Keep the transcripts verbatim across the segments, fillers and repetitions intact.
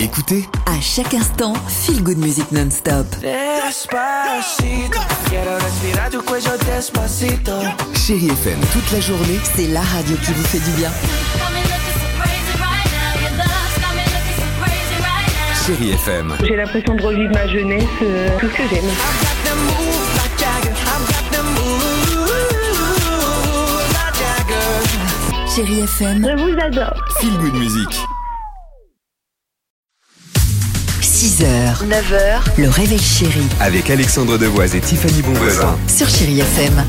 Écoutez, à chaque instant, Feel Good Music non-stop. Despacito, quiero respirar tu cuello despacito. Chérie F M toute la journée. C'est la radio qui vous fait du bien. Chérie F M. J'ai l'impression de revivre ma jeunesse, euh, tout ce que j'aime. Chérie F M, Je vous adore. Feel Good Music. six heures, neuf heures, le réveil chéri Avec Alexandre Devoise et Tiffany Bonvoisin. sur Chérie F M.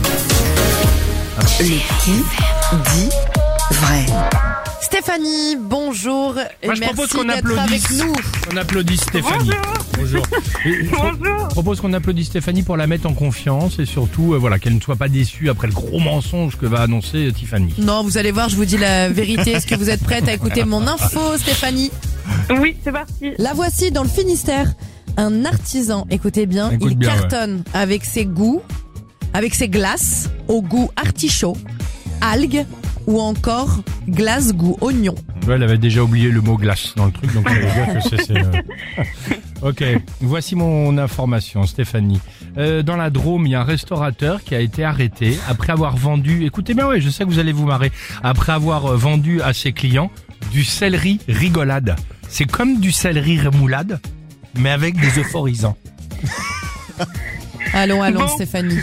Le qui dit vrai. Stéphanie, bonjour et Moi, je merci propose qu'on d'être applaudisse. avec nous. On applaudisse Stéphanie. Bonjour. Et je pro- Bonjour. propose qu'on applaudisse Stéphanie pour la mettre en confiance et surtout, euh, voilà, qu'elle ne soit pas déçue après le gros mensonge que va annoncer euh, Tiffany. Non, vous allez voir, je vous dis la vérité. Est-ce que vous êtes prête à écouter mon info, Stéphanie? Oui, c'est parti. La voici dans le Finistère. Un artisan, écoutez bien, Écoute il bien, cartonne avec ses goûts, avec ses glaces au goût artichaut, algues ou encore glace goût oignon. Ouais, elle avait déjà oublié le mot glace dans le truc, donc ça veut dire que c'est... c'est, euh, Ok, voici mon information, Stéphanie. Euh, dans la Drôme, il y a un restaurateur qui a été arrêté après avoir vendu... Écoutez bien, ouais, je sais que vous allez vous marrer. Après avoir euh, vendu à ses clients du céleri rigolade. C'est comme du céleri remoulade, mais avec des euphorisants. Allons, allons, Bon. Stéphanie.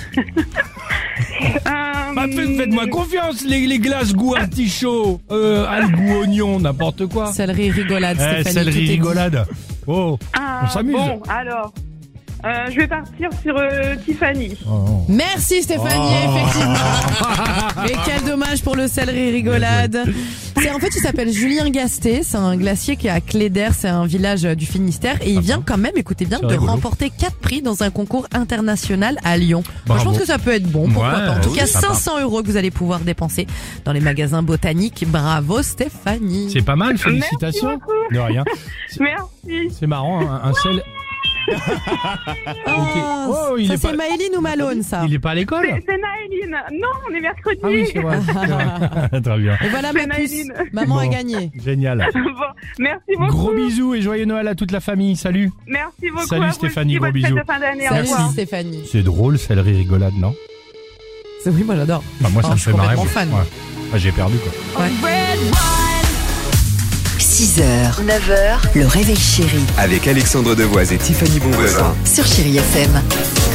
Euh, Bah, faites- faites-moi confiance, les, les glaces goût artichaut, euh, algues goût oignon, n'importe quoi. Céleri rigolade, Eh, Stéphanie. tout céleri est dit. rigolade. Oh, ah, on s'amuse. Bon, alors, euh, je vais partir sur euh, Tiffany. Oh. Merci Stéphanie, Oh. effectivement. Mais quel dommage pour le céleri rigolade. C'est en fait, il s'appelle Julien Gasté. C'est un glacier qui est à Cléder, c'est un village euh, du Finistère, et il vient quand même, écoutez bien, C'est de rigolo. remporter quatre prix dans un concours international à Lyon. Moi, je Bravo. pense que ça peut être bon. Pourquoi Ouais, pas. En tout oui, cas, sympa. cinq cents euros que vous allez pouvoir dépenser dans les magasins botaniques. Bravo Stéphanie. C'est pas mal, félicitations. Merci beaucoup. De rien. Merci. C'est marrant, un, un sel. Oh, Oh, il ça est c'est pas- Maëline ou Malone, ça. Il est pas à l'école? C'est c'est Naëline. Non, on est mercredi. Ah oui, c'est vrai. c'est vrai. Très bien. Et voilà C'est ma puce. Maëline. Maman a Bon. gagné. Génial. Bon, merci beaucoup. Gros bisous et joyeux Noël à toute la famille. Salut. Merci beaucoup. Salut, à vous Stéphanie, aussi. gros Bonne fête bisous. de fin d'année. Au Salut revoir. Stéphanie. C'est drôle, céleri rigolade, non? C'est- Oui, moi j'adore. Bah, moi, ça Oh, me je suis fait marrer. complètement moi. fan. Ouais. Ah, j'ai perdu, quoi. six heures, neuf heures, le réveil chéri Avec Alexandre Devoise et Tiffany Bonvoisin. sur Chérie F M.